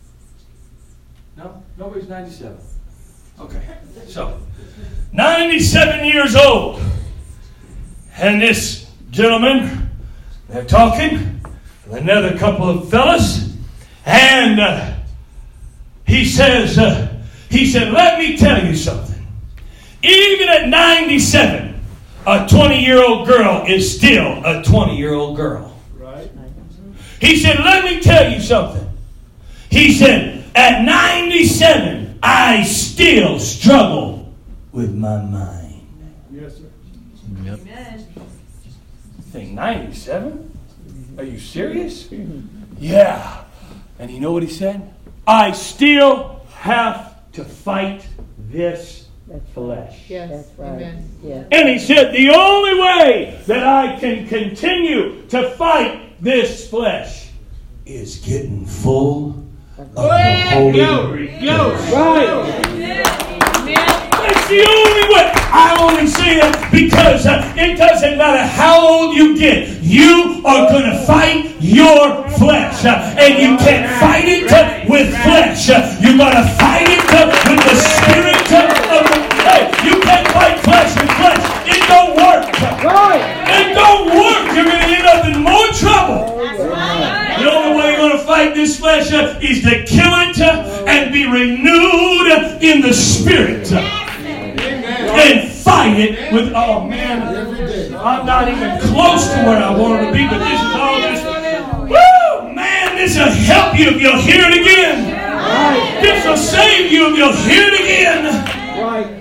No? Nobody's ninety-seven. Okay. So, ninety-seven years old. And this gentleman, they're talking with another couple of fellas. And uh, he says, uh, he said, let me tell you something. Even at ninety-seven, a twenty-year-old girl is still a twenty-year-old girl. Right. He said, let me tell you something. He said, at ninety-seven, I still struggle with my mind. Yes, sir. Amen. You think ninety-seven? Are you serious? Yeah. And you know what he said? I still have to fight this flesh. Yes. That's right. Amen. Yes. And he said, the only way that I can continue to fight this flesh is getting full of the Holy Ghost. Right. That's the only way. I only say that because uh, it doesn't matter how old you get. You are going to fight your flesh. Uh, and you can't fight it uh, with flesh. Uh, you got to fight it uh, with the Spirit uh, of the... Hey, you can't fight flesh with flesh. It don't work. It don't work. You're going to end up in more trouble. The only way you're going to fight this flesh uh, is to kill it uh, and be renewed uh, in the Spirit. Uh, and fight it with, oh man, I'm not even close to where I wanted to be, but this is all this. Woo! Man, this will help you if you'll hear it again. This will save you if you'll hear it again.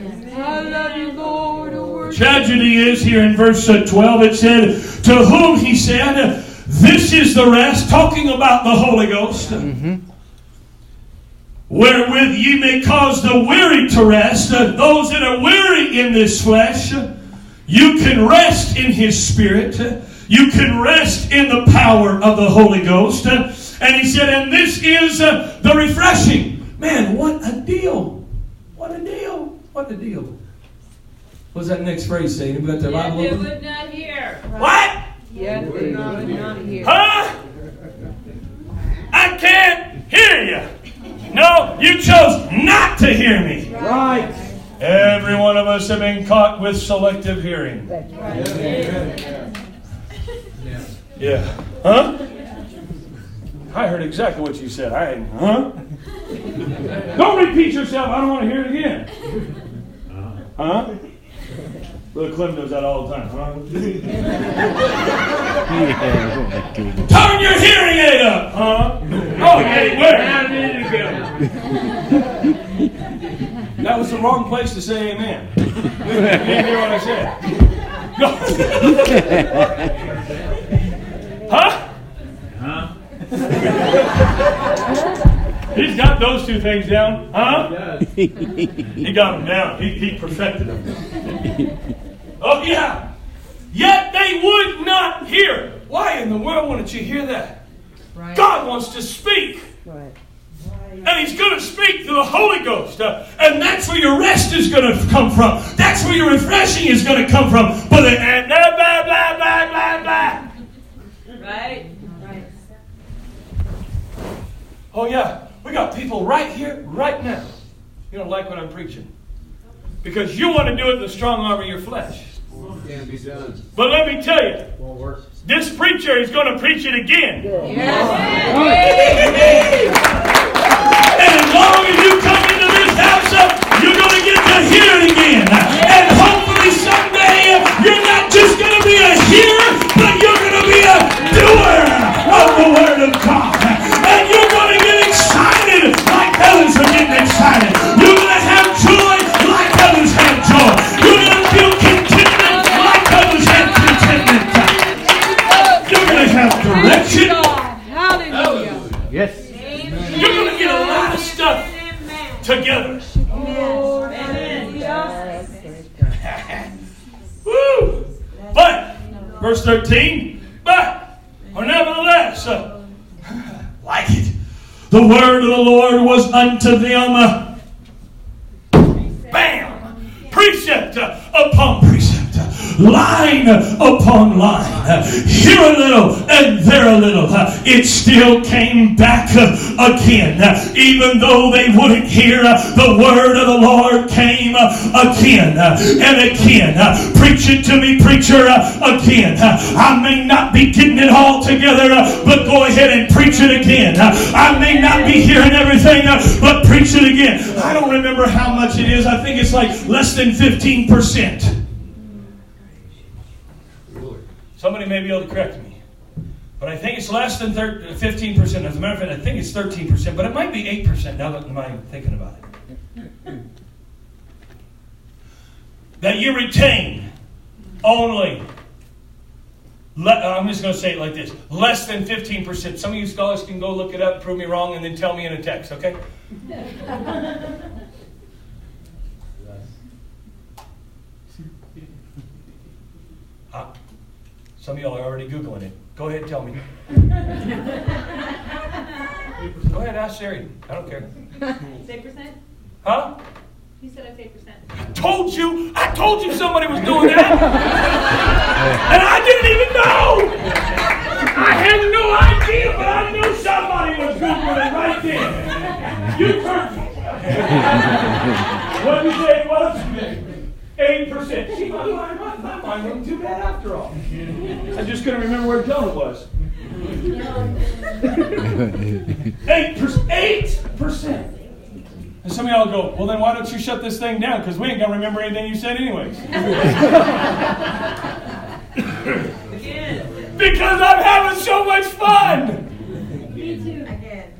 The tragedy is here in verse twelve, it said, to whom he said, this is the rest, talking about the Holy Ghost. Mm-hmm. Wherewith ye may cause the weary to rest. Uh, those that are weary in this flesh, you can rest in His Spirit. You can rest in the power of the Holy Ghost. Uh, and he said, and this is uh, the refreshing. Man, what a deal. What a deal. What a deal. What's that next phrase say? Anybody got their Yet Bible they open? would not hear. What? Yet they would not hear. Huh? I can't hear you. No, you chose not to hear me. Right. Every one of us have been caught with selective hearing. That's right. Yeah. Huh? I heard exactly what you said. I huh? Don't repeat yourself. I don't want to hear it again. Huh? Brother Clem does that all the time. Huh? Turn your hearing aid up. Huh? Oh, hey, where? How did it go? That was the wrong place to say amen. You didn't hear what I said. Huh? Huh? He's got those two things down. Huh? He got them down. He, he perfected them. Oh, yeah. Yet they would not hear. Why in the world wouldn't you hear that? Right. God wants to speak. Right. And He's going to speak through the Holy Ghost. Uh, and that's where your rest is going to come from. That's where your refreshing is going to come from. But the, and blah, blah, blah, blah, blah, blah. Right? Right. Oh, yeah. We got people right here, right now. You don't like what I'm preaching. Because you want to do it in the strong arm of your flesh. Can't be done. But let me tell you, Won't work. this preacher is going to preach it again. And as long as you come into this house, uh, you're going to get to hear it again. And hopefully someday uh, you're not just going to be a hearer, but you're going to be a doer of the Word of God. And you're going to get excited like others are getting excited. You're going to have joy like others have joy. You're going to feel contentment like others have contentment. You're going to have direction. Hallelujah. Yes. You're going to get a lot of stuff together. Woo! But, verse thirteen, but, or nevertheless, uh, like it, the word of the Lord was unto them, uh, bam, precept uh, upon precept, uh, line upon line, uh, here a little and there a little. Uh, it still came back uh, again. Uh, even though they wouldn't hear, uh, the word of the Lord came uh, again uh, and again. Uh, preach it to me, preacher, uh, again. Uh, I may not be getting it all together, uh, but go ahead and preach it again. Uh, I may not be hearing everything, uh, but preach it again. I don't remember how much it is. I think it's like less than fifteen percent. Somebody may be able to correct me. But I think it's less than fifteen percent. As a matter of fact, I think it's thirteen percent. But it might be eight percent now that I'm thinking about it. That you retain only, le- I'm just going to say it like this, less than fifteen percent. Some of you scholars can go look it up, prove me wrong, and then tell me in a text, okay? Ah, some of y'all are already Googling it. Go ahead and tell me. Go ahead, ask Sherry. I don't care. Say percent? Huh? He said I say percent. I told you! I told you somebody was doing that! And I didn't even know! I had no idea, but I knew somebody was Googling it right then. You turned me. What did you say it was? eight percent. See, my mind, my, my mind wasn't too bad after all. I just couldn't remember where Jonah was. eight percent. eight percent. And some of y'all go, well, then why don't you shut this thing down? Because we ain't going to remember anything you said anyways. Because I'm having so much fun. Me too. Again.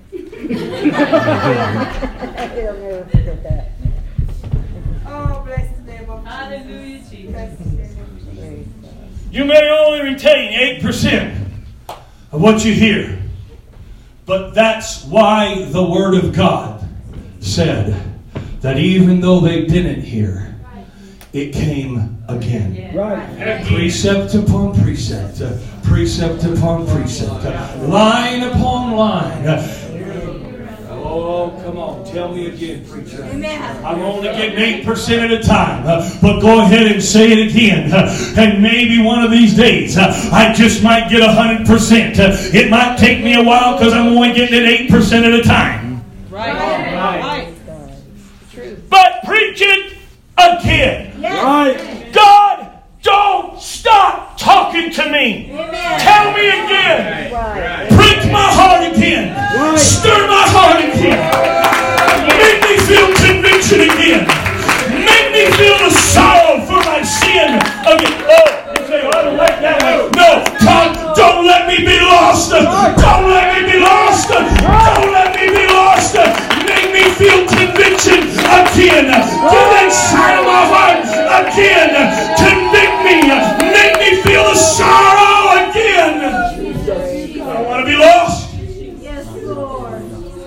Oh, bless the name of Hallelujah, Jesus. Bless the name of Jesus. You may only retain eight percent of what you hear. But that's why the Word of God said that even though they didn't hear, it came again. Yeah. Right. Precept upon precept, uh, precept upon precept, uh, line upon line. Uh, oh, come on, tell me again, preacher. Amen. I'm only getting eight percent at a time, uh, but go ahead and say it again. Uh, and maybe one of these days, uh, I just might get one hundred percent. Uh, it might take me a while because I'm only getting it eight percent at a time. Right. Right. Right. True. But preach it again. Right. God, don't stop talking to me. Amen. Tell me again. Right. Prick my heart again. Stir my heart again. Make me feel conviction again. Make me feel the sorrow for my sin again. Oh, you say, well, I don't like that one. No, God, don't let me be lost. Don't let me be lost. Don't let me be lost. Make me feel conviction again. Get inside of my heart again. Convict me. Make me feel the sorrow again. I don't want to be lost. Yes, Lord.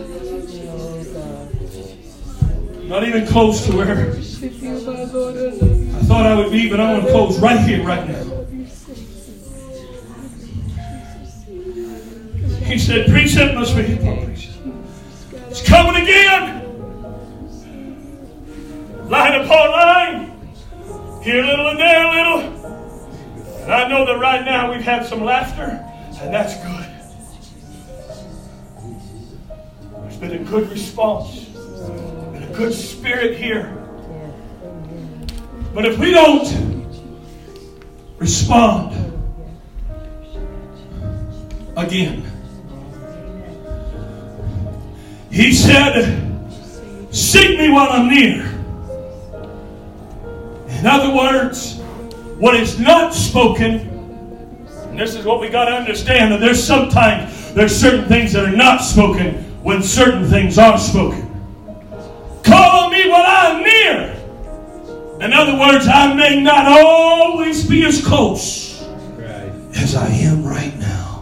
Not even close to where I thought I would be, but I'm going to close right here, right now. He said, precept must be upon precept. It's coming again. Line upon line. Here a little and there a little. And I know that right now we've had some laughter, and that's good. There's been a good response and a good spirit here. But if we don't respond again, he said, seek me while I'm near. In other words, what is not spoken, and this is what we got to understand, that there's sometimes, there's certain things that are not spoken when certain things are spoken. Call on me while I'm near. In other words, I may not always be as close as I am right now.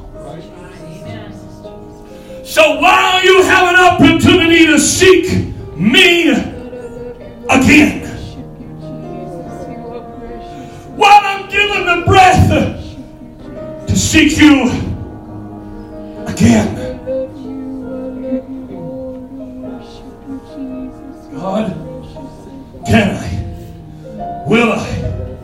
So while you have an opportunity to seek me again, while I'm given the breath to seek you again, God, can I? Will I?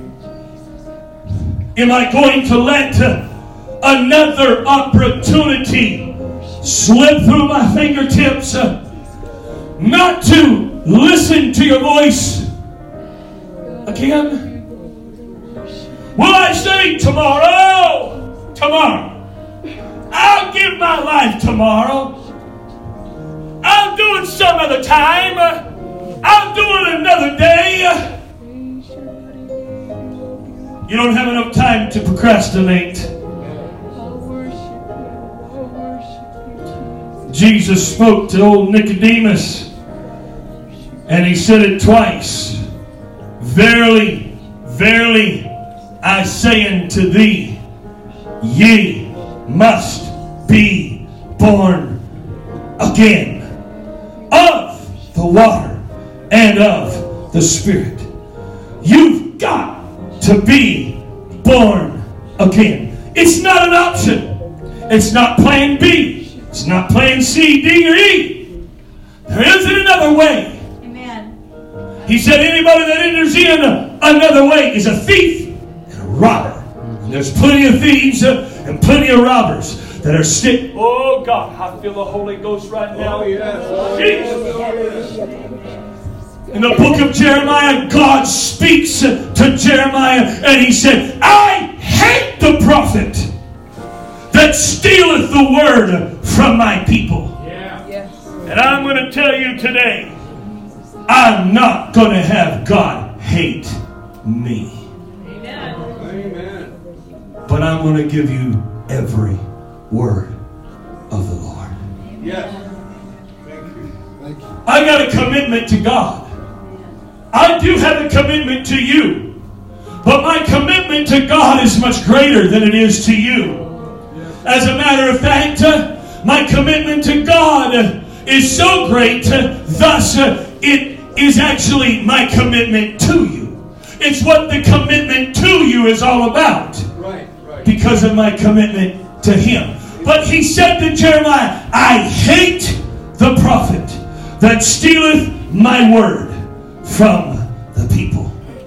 Am I going to let another opportunity slip through my fingertips uh, not to listen to your voice again? Will I say tomorrow, tomorrow, I'll give my life tomorrow. I'll do it some other time. I'll do it another day. You don't have enough time to procrastinate. Jesus spoke to old Nicodemus, and he said it twice. Verily, verily, I say unto thee, ye must be born again of the water and of the Spirit. You've got to be born again. It's not an option. It's not plan B. It's not plan C, D, or E. There isn't another way. Amen. He said anybody that enters in another way is a thief and a robber. And there's plenty of thieves and plenty of robbers that are stick. Oh God, I feel the Holy Ghost right now. Oh, yes. Jesus. In the book of Jeremiah, God speaks to Jeremiah and he said, I hate the prophet that stealeth the word from my people. Yeah. Yes. And I'm going to tell you today, I'm not going to have God hate me. Amen. But I'm going to give you every word of the Lord. Yes. Thank you. Thank you. I got a commitment to God. I do have a commitment to you. But my commitment to God is much greater than it is to you. As a matter of fact, uh, my commitment to God uh, is so great, uh, thus uh, it is actually my commitment to you. It's what the commitment to you is all about. Right, right. Because of my commitment to Him. But He said to Jeremiah, I hate the prophet that stealeth my word from the people.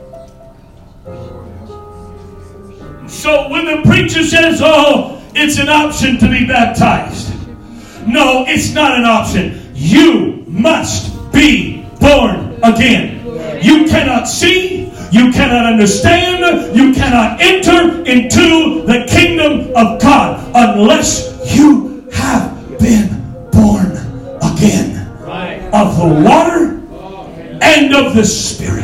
So when the preacher says, oh, it's an option to be baptized. No, it's not an option. You must be born again. You cannot see, you cannot understand, you cannot enter into the kingdom of God unless you have been born again. Right. Of the water and of the Spirit.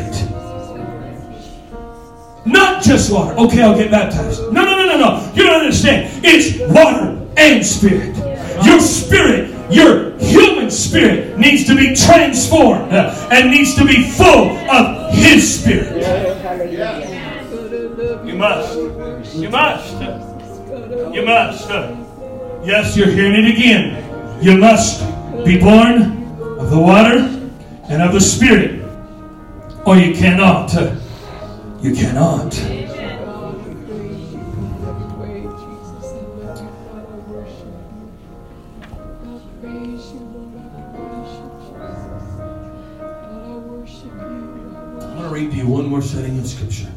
Not just water. Okay, I'll get baptized. No, no, no, no, no. You don't understand. It's water and Spirit. Your spirit, your human spirit needs to be transformed uh, and needs to be full of His Spirit. You must. You must. You must. Yes, you're hearing it again. You must be born of the water and of the Spirit. Or you cannot. uh, You cannot. I'm going to read to you one more setting of Scripture.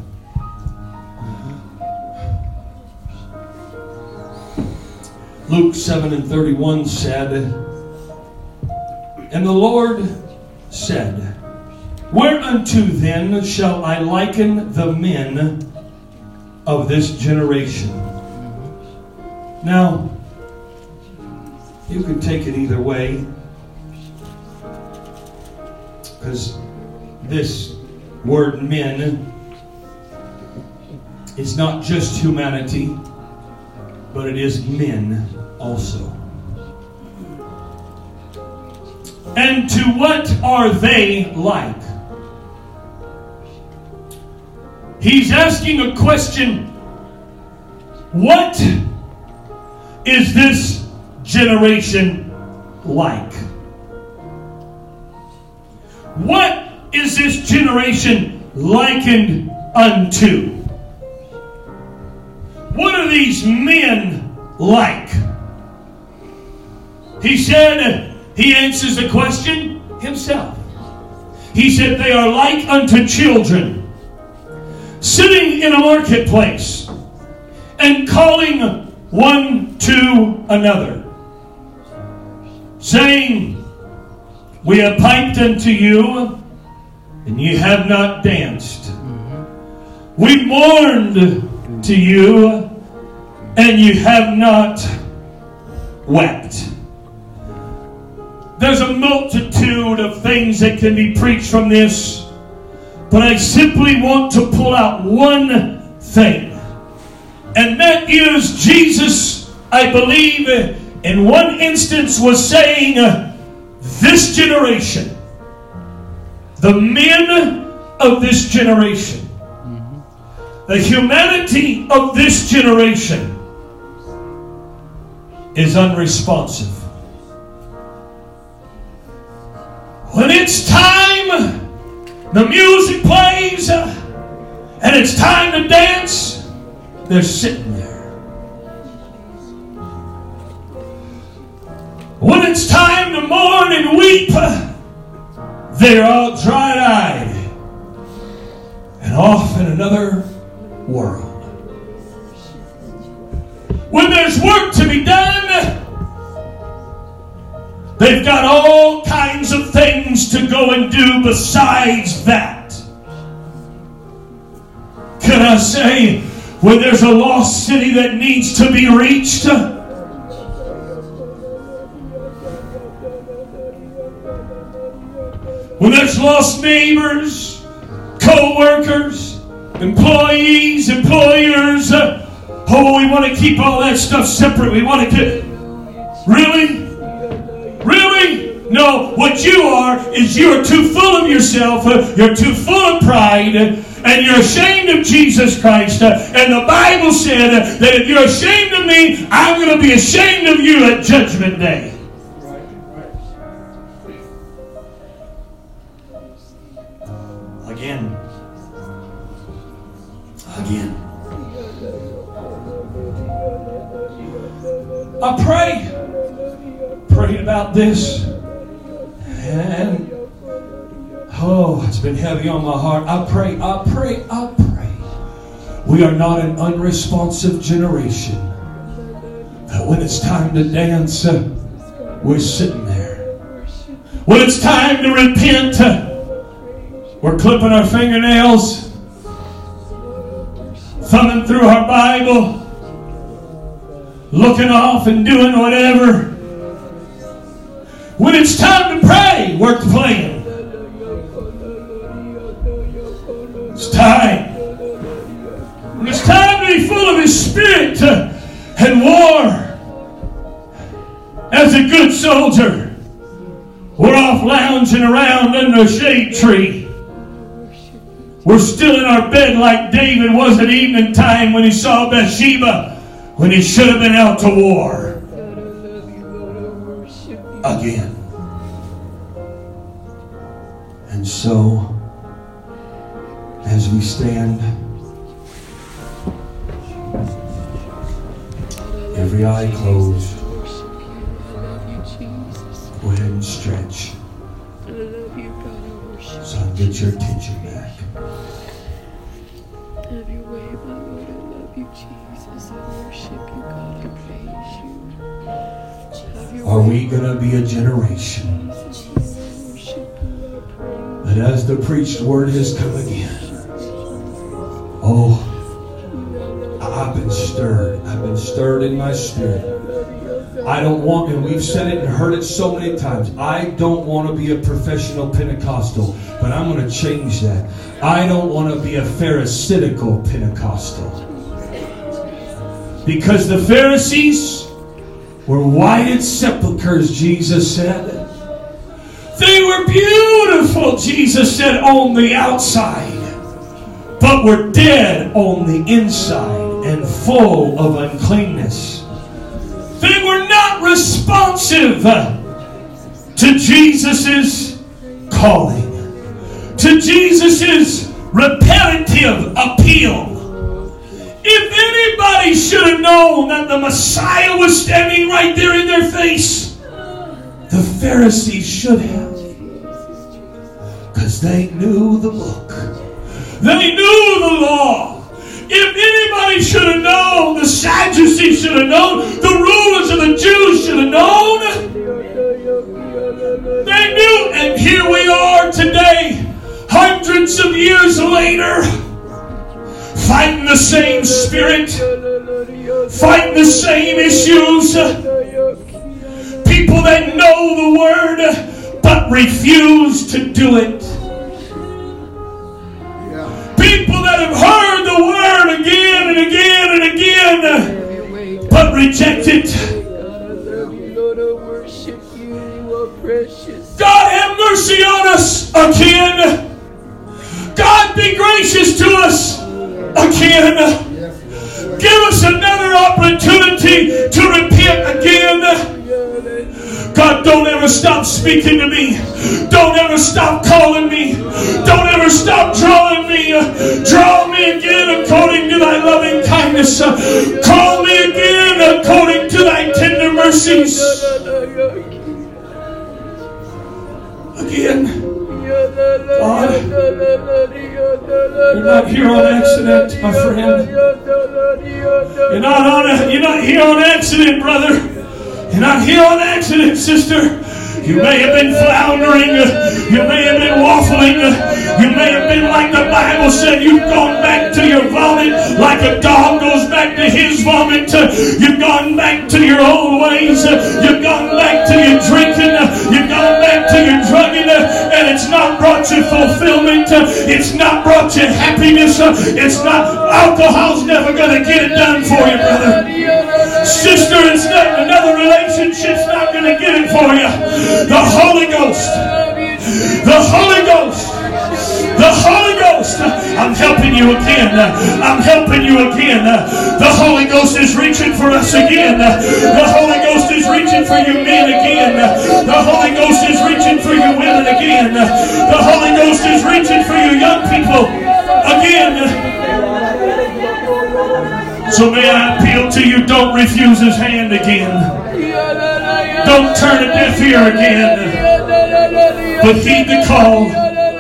Luke seven and thirty-one said, and the Lord said, whereunto then shall I liken the men of this generation? Now, you can take it either way, because this word men is not just humanity, but it is men also. And to what are they like? He's asking a question. What is this generation like? What is this generation likened unto? What are these men like? He said, he answers the question himself. He said, they are like unto children, sitting in a marketplace and calling one to another, saying, we have piped unto you, and you have not danced. We mourned to you, and you have not wept. There's a multitude of things that can be preached from this, but I simply want to pull out one thing. And that is Jesus, I believe, in one instance was saying, this generation, the men of this generation, the humanity of this generation is unresponsive. When it's time, the music plays, and it's time to dance, they're sitting there. When it's time to mourn and weep, they're all dry-eyed and off in another world. When there's work to be done, they've got all kinds of things to go and do besides that. Can I say, when there's a lost city that needs to be reached, when there's lost neighbors, co-workers, employees, employers. Uh, oh, we want to keep all that stuff separate. We want to get... Really? Really? No, what you are is you're too full of yourself. Uh, you're too full of pride. Uh, and you're ashamed of Jesus Christ. Uh, and the Bible said uh, that if you're ashamed of me, I'm going to be ashamed of you at Judgment Day. Again. Again. I pray. Prayed about this. And oh, it's been heavy on my heart. I pray, I pray, I pray. We are not an unresponsive generation. That when it's time to dance, uh, we're sitting there. When it's time to repent, uh, we're clipping our fingernails, thumbing through our Bible, looking off and doing whatever. When it's time to pray, we're playing. It's time. When it's time to be full of His Spirit uh, and war, as a good soldier, we're off lounging around under a shade tree. We're still in our bed like David was at evening time when he saw Bathsheba, when he should have been out to war. Again. And so, as we stand, every eye closed, go ahead and stretch. Son, get your attention back. Have your way, my Lord. I love you, Jesus. I worship you, God. I praise you. Have your Are way. we going to be a generation that as the preached word has come again, oh, I've been stirred. I've been stirred in my spirit. I don't want, and we've said it and heard it so many times, I don't want to be a professional Pentecostal, but I'm going to change that. I don't want to be a Pharisaical Pentecostal. Because the Pharisees were whited sepulchres, Jesus said. They were beautiful, Jesus said, on the outside, but were dead on the inside and full of uncleanness. They were not responsive to Jesus' calling, to Jesus' repetitive appeal. If anybody should have known that the Messiah was standing right there in their face, the Pharisees should have. Because they knew the book. They knew the law. If anybody should have known, the Sadducees should have known, the rulers of the Jews should have known. They knew, and here we are today, hundreds of years later, fighting the same spirit, fighting the same issues. People that know the word, but refuse to do it. People that have heard the word again and again and again, but reject it. God have mercy on us again. God be gracious to us again. Give us another opportunity to repent again. God, don't ever stop speaking to me. Don't ever stop calling me. Don't ever stop drawing me. Draw me again according to thy loving kindness. Call me again according to thy tender mercies. Again. God, you're not here on accident, my friend. You're not on. You're not here on accident, brother. You're not here on accident, sister. You may have been floundering. You may have been waffling. You may have been like the Bible said. You've gone back to your vomit like a dog goes back to his vomit. You've gone back to your old ways. You've gone back to your drinking. You've gone back to your drugging. And it's It's not brought you fulfillment. It's not brought you happiness. It's not. Alcohol's never going to get it done for you, brother. Sister, it's not. Another relationship's not going to get it for you. The Holy Ghost. The Holy Ghost. The Holy Ghost. I'm helping you again. I'm helping you again. The Holy Ghost is reaching for us again. The Holy Ghost is reaching for you men again. The Holy Ghost is reaching for you women again. The Holy Ghost is reaching for you young people again. So may I appeal to you, don't refuse His hand again. Don't turn a deaf ear again. But heed the call.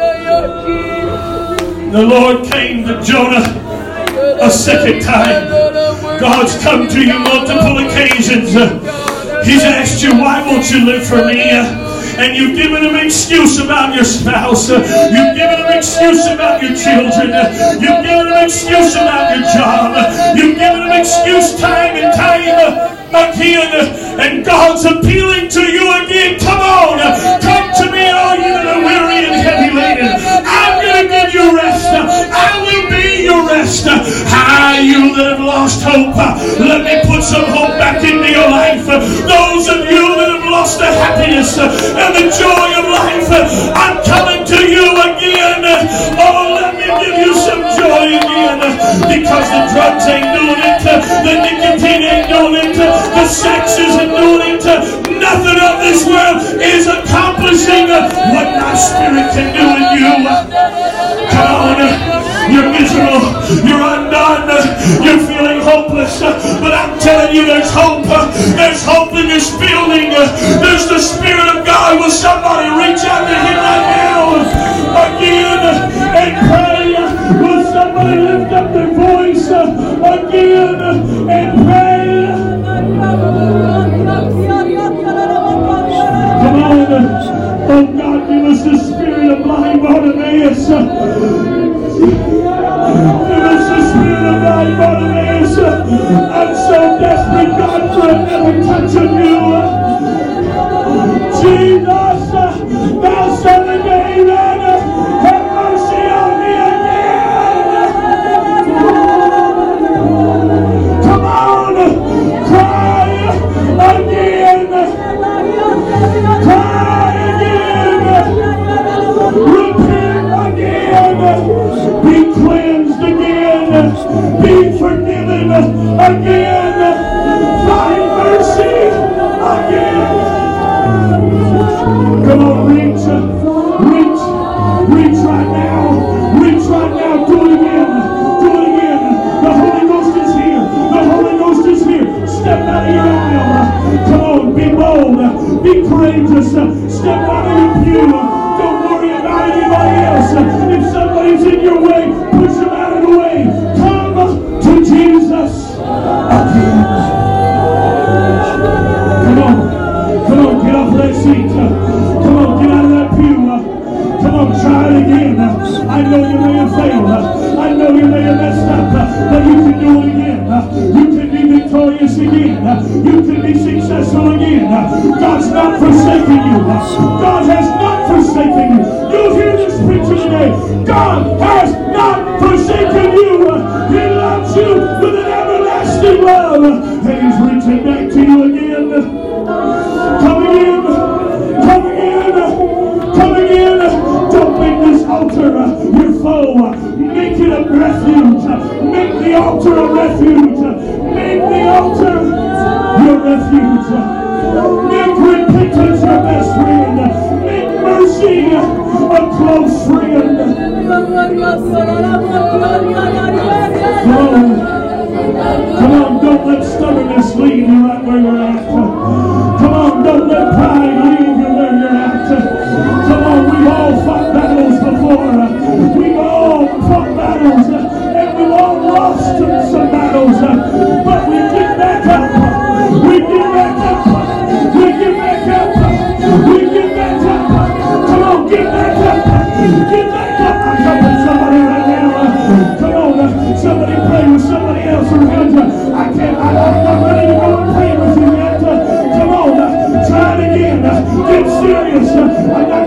The Lord came to Jonah a second time. God's come to you multiple occasions. He's asked you, why won't you live for me? And you've given him excuse about your spouse. You've given him excuse about your children. You've given him excuse about your job. You've given him excuse time and time again. And God's appealing to you again. Come on. Come to me, all you that are weary and heavy laden. I'm going to give you rest. I will be your rest. Hi, you that have lost hope. Let me put some hope back into your life. Those of you that have lost the happiness and the joy of life, I'm coming to you again. Oh, let me give you some joy again. Because the drugs ain't doing it. The nicotine ain't doing it. The sex isn't doing it. Nothing of this world is accomplishing what my Spirit can do in you. Come on. You're miserable. You're undone. You're feeling hopeless. But I'm telling you, there's hope. There's hope in this building. There's the Spirit of God. Will somebody reach out to Him right now again and pray? Will somebody lift up their voice again and pray? Come on. Oh God, give us the spirit of blind Bartimaeus. Give us the spirit of blind Bartimaeus. I'm so desperate, God, for another touch of you. Jesus, thou son of David, have mercy on me again. Come on, cry again. Cry again. Repent again. Be cleansed again. Be forgiven again. Find mercy again. Come on, reach, reach, reach right now. Reach right now. Do it again. Do it again. The Holy Ghost is here. The Holy Ghost is here. Step out of your aisle. Come on, be bold. Be courageous. Step out of your pew. Don't worry about anybody else. If somebody's in your way, push them out of the way. Come to Jesus again. Come on. Come on, get off that seat. Come on, get out of that pew. Come on, try it again. I know you may have failed. I know you may have messed up, but you can do it again. You can be victorious again. You can be successful again. God's not forsaken you. God has not forsaken you. You'll hear this preacher today. God has not forsaken you. He loves you with an everlasting love. And He's reaching back to you again. Come again. Come again. Come again. Don't make this altar your foe. Make it a refuge. Make the altar a refuge. Make the altar your refuge. Make repentance your best friend. Make mercy a close friend. Come on. Come on, don't let stubbornness leave you right where you're at. Come on, don't let pride leave you where you're at. Come on, we've all fought battles before. We've all fought battles, and we've all lost some battles. But we get back up. We get back up. We get back up. We get back up. Come on, get back up. Get back up. I'm helping somebody right now. Come on, somebody pray with somebody else around you. I can't, I, I'm not ready to go and pray with you yet. Come on, try it again. Get serious. I got